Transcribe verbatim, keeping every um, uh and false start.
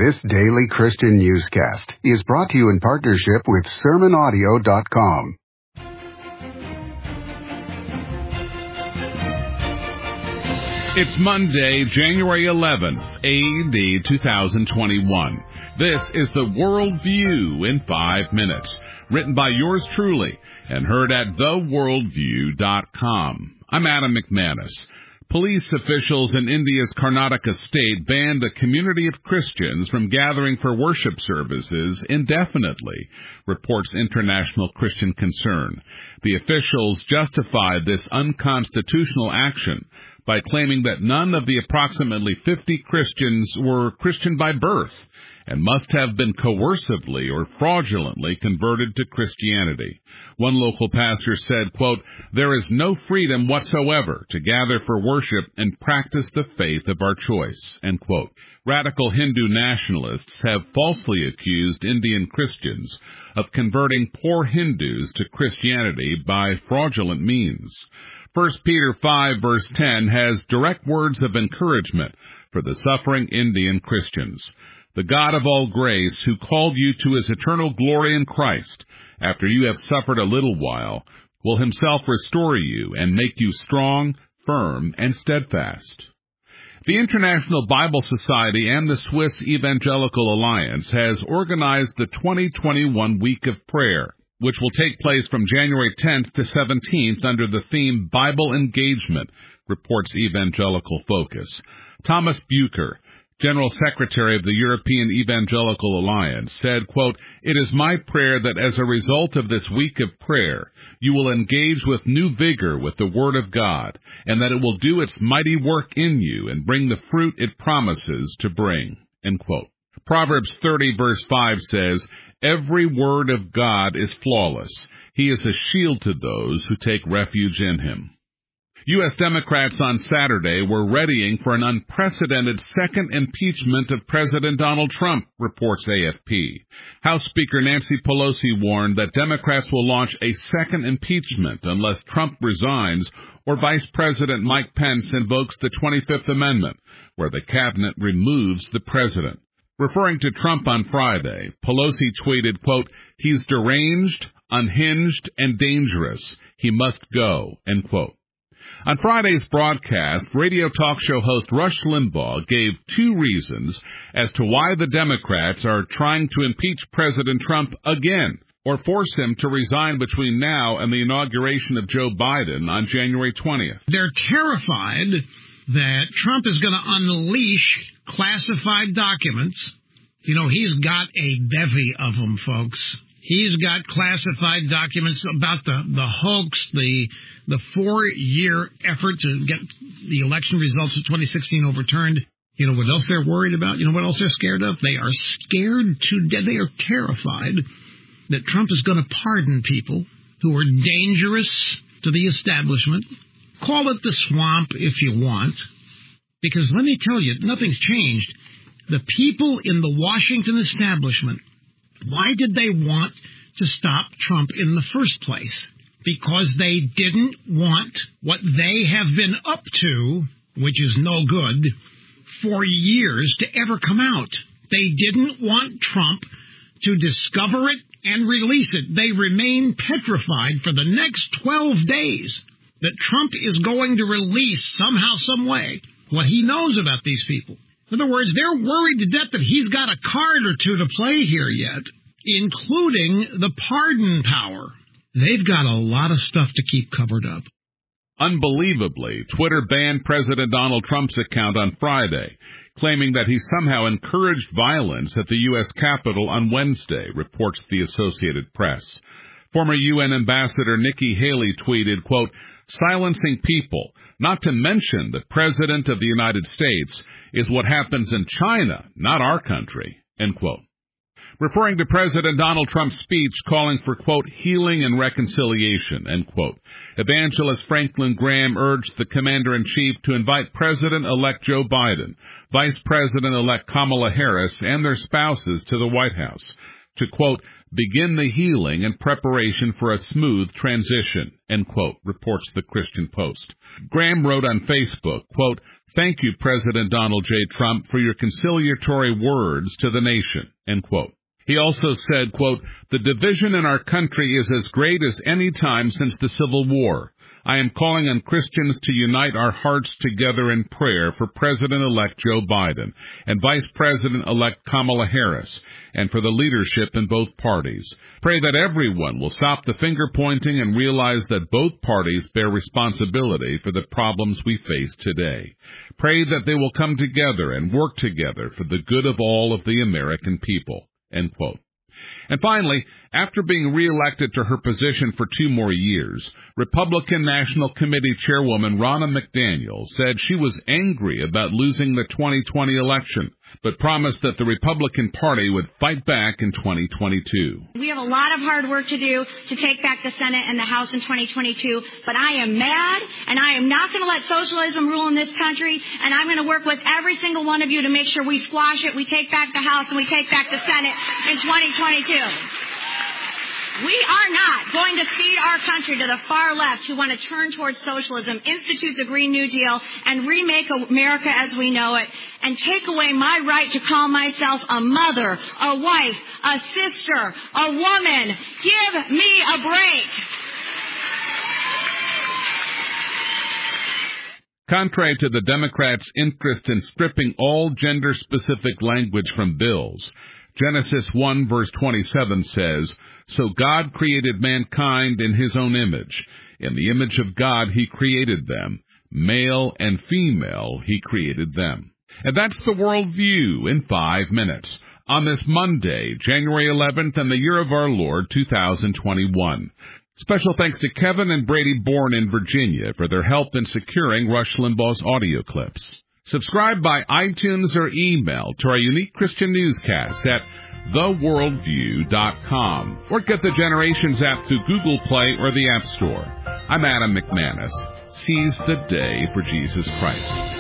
This daily Christian newscast is brought to you in partnership with sermon audio dot com. It's Monday, January eleventh, A D two thousand twenty-one. This is the Worldview in five minutes, written by yours truly and heard at the worldview dot com. I'm Adam McManus. Police officials in India's Karnataka state banned a community of Christians from gathering for worship services indefinitely, reports International Christian Concern. The officials justified this unconstitutional action by claiming that none of the approximately fifty Christians were Christian by birth and must have been coercively or fraudulently converted to Christianity. One local pastor said, quote, "There is no freedom whatsoever to gather for worship and practice the faith of our choice," end quote. Radical Hindu nationalists have falsely accused Indian Christians of converting poor Hindus to Christianity by fraudulent means. First Peter five, verse ten, has direct words of encouragement for the suffering Indian Christians. "The God of all grace, who called you to his eternal glory in Christ, after you have suffered a little while, will himself restore you and make you strong, firm, and steadfast." The International Bible Society and the Swiss Evangelical Alliance has organized the twenty twenty-one Week of Prayer, which will take place from January tenth to seventeenth under the theme Bible Engagement, reports Evangelical Focus. Thomas Bucher, General Secretary of the European Evangelical Alliance, said, quote, "It is my prayer that as a result of this week of prayer, you will engage with new vigor with the Word of God, and that it will do its mighty work in you and bring the fruit it promises to bring," end quote. Proverbs thirty, verse five says, "Every word of God is flawless. He is a shield to those who take refuge in him." U S Democrats on Saturday were readying for an unprecedented second impeachment of President Donald Trump, reports A F P. House Speaker Nancy Pelosi warned that Democrats will launch a second impeachment unless Trump resigns or Vice President Mike Pence invokes the twenty-fifth Amendment, where the cabinet removes the president. Referring to Trump on Friday, Pelosi tweeted, quote, "He's deranged, unhinged, and dangerous. He must go," end quote. On Friday's broadcast, radio talk show host Rush Limbaugh gave two reasons as to why the Democrats are trying to impeach President Trump again, or force him to resign between now and the inauguration of Joe Biden on January twentieth. They're terrified that Trump is going to unleash classified documents. You know, he's got a bevy of them, folks. He's got classified documents about the, the hoax, the the four-year effort to get the election results of twenty sixteen overturned. You know what else they're worried about? You know what else they're scared of? They are scared to death. They are terrified that Trump is going to pardon people who are dangerous to the establishment. Call it the swamp if you want, because let me tell you, nothing's changed. The people in the Washington establishment, why did they want to stop Trump in the first place? Because they didn't want what they have been up to, which is no good, for years to ever come out. They didn't want Trump to discover it and release it. They remain petrified for the next twelve days that Trump is going to release somehow, some way, what he knows about these people. In other words, they're worried to death that he's got a card or two to play here yet, including the pardon power. They've got a lot of stuff to keep covered up. Unbelievably, Twitter banned President Donald Trump's account on Friday, claiming that he somehow encouraged violence at the U S Capitol on Wednesday, reports the Associated Press. Former U N Ambassador Nikki Haley tweeted, quote, "Silencing people, not to mention the President of the United States, is what happens in China, not our country," end quote. Referring to President Donald Trump's speech calling for, quote, "healing and reconciliation," end quote, evangelist Franklin Graham urged the commander-in-chief to invite President-elect Joe Biden, Vice President-elect Kamala Harris, and their spouses to the White House. to, quote, begin the healing and preparation for a smooth transition, end quote, reports the Christian Post. Graham wrote on Facebook, quote, thank you, President Donald J. Trump, for your conciliatory words to the nation, end quote. He also said, quote, the division in our country is as great as any time since the Civil War. I am calling on Christians to unite our hearts together in prayer for President-elect Joe Biden and Vice President-elect Kamala Harris, and for the leadership in both parties. Pray that everyone will stop the finger-pointing and realize that both parties bear responsibility for the problems we face today. Pray that they will come together and work together for the good of all of the American people. End quote. And finally, after being reelected to her position for two more years, Republican National Committee Chairwoman Ronna McDaniel said she was angry about losing the twenty twenty election, but promised that the Republican Party would fight back in twenty twenty-two. We have a lot of hard work to do to take back the Senate and the House in twenty twenty-two, but I am mad, and I am not going to let socialism rule in this country, and I'm going to work with every single one of you to make sure we squash it, we take back the House, and we take back the Senate in twenty twenty-two. We are not going to feed our country to the far left who want to turn towards socialism, institute the Green New Deal, and remake America as we know it, and take away my right to call myself a mother, a wife, a sister, a woman. Give me a break. Contrary to the Democrats' interest in stripping all gender-specific language from bills, Genesis one verse twenty-seven says, so God created mankind in his own image. In the image of God he created them. Male and female he created them. And that's the World View in five minutes. On this Monday, January eleventh, in the year of our Lord, two thousand twenty-one. Special thanks to Kevin and Brady Bourne in Virginia for their help in securing Rush Limbaugh's audio clips. Subscribe by iTunes or email to our unique Christian newscast at the worldview dot com, or get the Generations app through Google Play or the App Store. I'm Adam McManus. Seize the day for Jesus Christ.